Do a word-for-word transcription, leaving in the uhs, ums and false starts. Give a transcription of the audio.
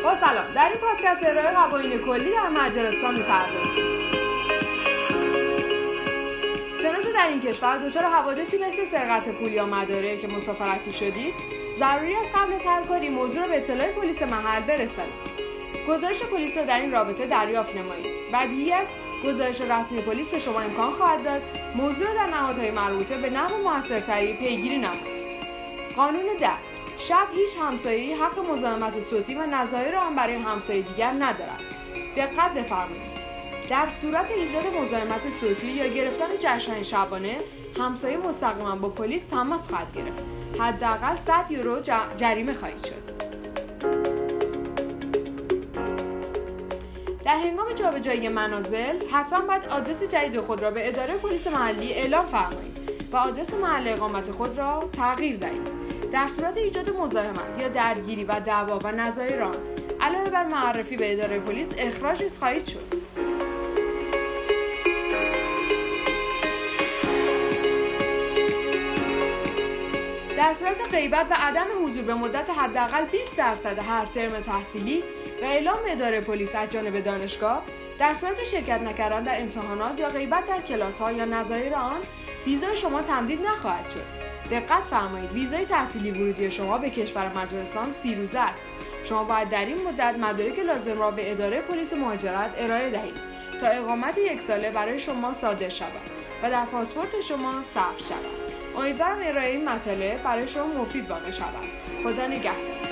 با سلام، در این پادکست به ارائه قوانین کلی در مجارستان می‌پردازیم. چنانچه در این کشور دچار حوادثی مثل سرقت پول یا مدارک که مسافرتی شدید، ضروری است قبل از هر کاری موضوع را به اطلاع پلیس محل برسانید. گزارش پلیس را در این رابطه دریافت نمایید. بدیهی است گزارش رسمی پلیس به شما امکان خواهد داد موضوع را در نهادهای مربوطه به نحو موثرتری پیگیری نمایید. قانون ده، شب هیچ همسایه‌ای حق مزاحمت صوتی و نظایر آن برای همسایه دیگر ندارد. دقت بفرمایید. در صورت ایجاد مزاحمت صوتی یا گرفتن جشن‌های شبانه، همسایه مستقیما با پلیس تماس خواهد گرفت. حداقل صد یورو جریمه خواهید شد. در هنگام جابجایی منازل، حتما باید آدرس جدید خود را به اداره پلیس محلی اعلام فرمایید و آدرس محل اقامت خود را تغییر دهید. در صورت ایجاد مزاحمت یا درگیری و دعوا و نظایر آن، علاوه بر معرفی به اداره پلیس، اخراج نیز خواهید شد. در صورت غیبت و عدم حضور به مدت حداقل بیست درصد هر ترم تحصیلی و اعلام به اداره پلیس از جانب دانشگاه، در صورت شرکت نکردن در امتحانات یا غیبت در کلاس‌ها یا نظایر آن، ویزای شما تمدید نخواهد شد. دقت فرمایید، ویزای تحصیلی ورودی شما به کشور مجارستان سی روزه است. شما باید در این مدت مدارک لازم را به اداره پلیس مهاجرت ارائه دهید تا اقامت یک ساله برای شما صادر شود و در پاسپورت شما ثبت شود. امیدوارم ارائه این مطالب برای شما مفید واقع شود. خدا نگهدار.